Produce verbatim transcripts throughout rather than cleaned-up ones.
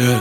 Yeah.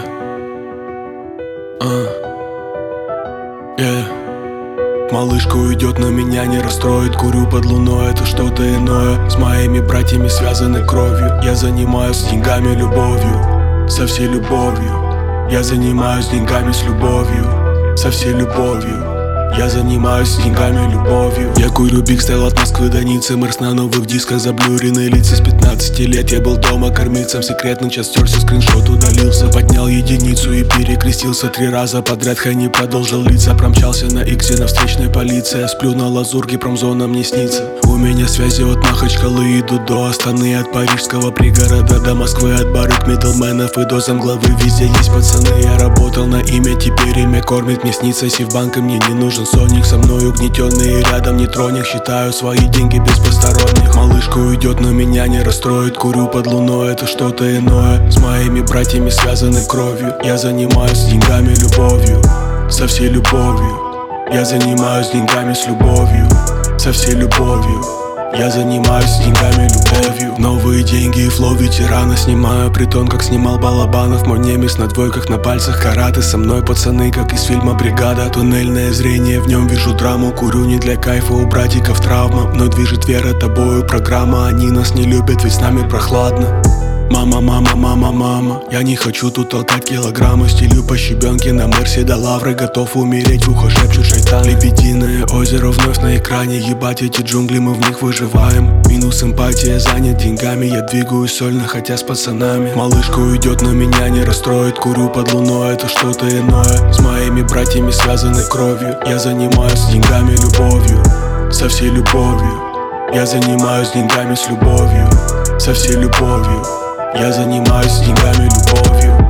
Uh. Yeah. Малышка уйдет, но меня не расстроит. Курю под луной, это что-то иное. С моими братьями связаны кровью. Я занимаюсь деньгами, любовью, со всей любовью. Я занимаюсь деньгами с любовью, со всей любовью. Я занимаюсь деньгами, любовью. Я курю биг стайл от Москвы до Ниццы. Мэрс на новых дисках, заблюренные лица. С пятнадцати лет я был дома кормильцем. Секретный час стерся, скриншот удалился. Поднял единицу и перекрестился три раза подряд. Хани продолжил литься. Промчался на иксе, на встречной полиция. Сплю на лазурке, промзона мне снится. У меня связи от Махачкалы идут до Астаны. От парижского пригорода до Москвы. От барыг, мидлменов и до замглавы. Везде есть пацаны. Я работал на имя, теперь имя кормит. Мне снится Сивбанк, и мне не нужен Соник. Со мной угнетенные рядом не троник. Считаю свои деньги без посторонних. Малышка уйдет, но меня не расстроит. Курю под луной, это что-то иное. С моими братьями связаны кровью. Я занимаюсь деньгами, любовью, со всей любовью. Я занимаюсь деньгами с любовью, со всей любовью. Я занимаюсь деньгами, любовью. Новые деньги и флоу ветерана. Снимаю притон, как снимал Балабанов. Мой немец на двойках, на пальцах караты. Со мной пацаны, как из фильма «Бригада». Туннельное зрение, в нем вижу драму. Курю не для кайфа, у братиков травма. Мной движет вера, тобою программа. Они нас не любят, ведь с нами прохладно. Мама, мама, мама, мама, я не хочу тут толкать килограммы. Стелю по щебенке на Мерсе до Лавры. Готов умереть, в ухо шепчут шайтан. Лебединое озеро вновь на экране. Ебать эти джунгли, мы в них выживаем. Минус эмпатия, занят деньгами. Я двигаюсь сольно, хотя с пацанами. Малышка уйдет, но меня не расстроит. Курю под луной, это что-то иное. С моими братьями связаны кровью. Я занимаюсь деньгами, любовью, со всей любовью. Я занимаюсь деньгами с любовью, со всей любовью. Я занимаюсь деньгами, любовью.